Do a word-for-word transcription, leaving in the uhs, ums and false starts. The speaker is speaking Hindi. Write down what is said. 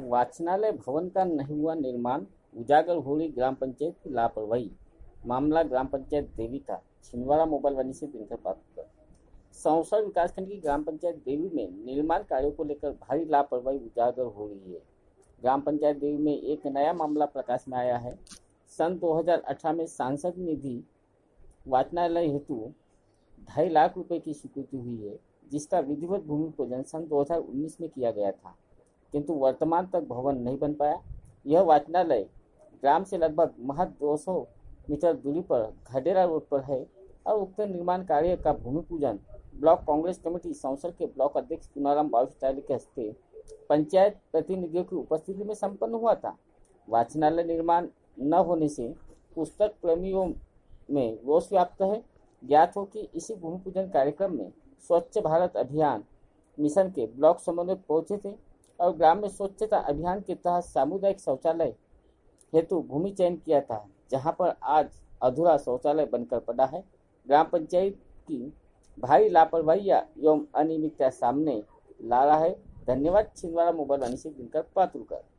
वाचनालय भवन का नहीं हुआ निर्माण, उजागर हो रही ग्राम पंचायत की लापरवाही। मामला ग्राम पंचायत देवी का। छिंदवाड़ा मोबाइल वाणी से दिनकर पात्र। सौंसर विकासखंड की ग्राम पंचायत देवी में निर्माण कार्यों को लेकर भारी लापरवाही उजागर हो रही है। ग्राम पंचायत देवी में एक नया मामला प्रकाश में आया है। सन दो हज़ार अठारह में सांसद निधि वाचनालय हेतु ढाई लाख रुपए की स्वीकृति हुई है, जिसका विधिवत भूमि पूजन सन दो हज़ार उन्नीस में किया गया था, किंतु वर्तमान तक भवन नहीं बन पाया। यह वाचनालय ग्राम से लगभग महज दो सौ मीटर दूरी पर घडेरा रोड पर है और उक्त निर्माण कार्य का भूमि पूजन ब्लॉक कांग्रेस कमेटी सौंसर के ब्लॉक अध्यक्ष पुनाराम बावस्टाली के हस्ते पंचायत प्रतिनिधियों की उपस्थिति में संपन्न हुआ था। वाचनालय निर्माण न होने से पुस्तक प्रेमियों में रोष व्याप्त है। ज्ञात हो कि इसी भूमि पूजन कार्यक्रम में स्वच्छ भारत अभियान मिशन के ब्लॉक समन्वयक पहुंचे थे और ग्राम में स्वच्छता अभियान के तहत सामुदायिक शौचालय हेतु भूमि चयन किया था, जहां पर आज अधूरा शौचालय बनकर पड़ा है। ग्राम पंचायत की भारी लापरवाही एवं अनियमितता सामने ला रहा है। धन्यवाद। छिंदवाड़ा मोबाइल वाणी से दिनकर पात्रुकर।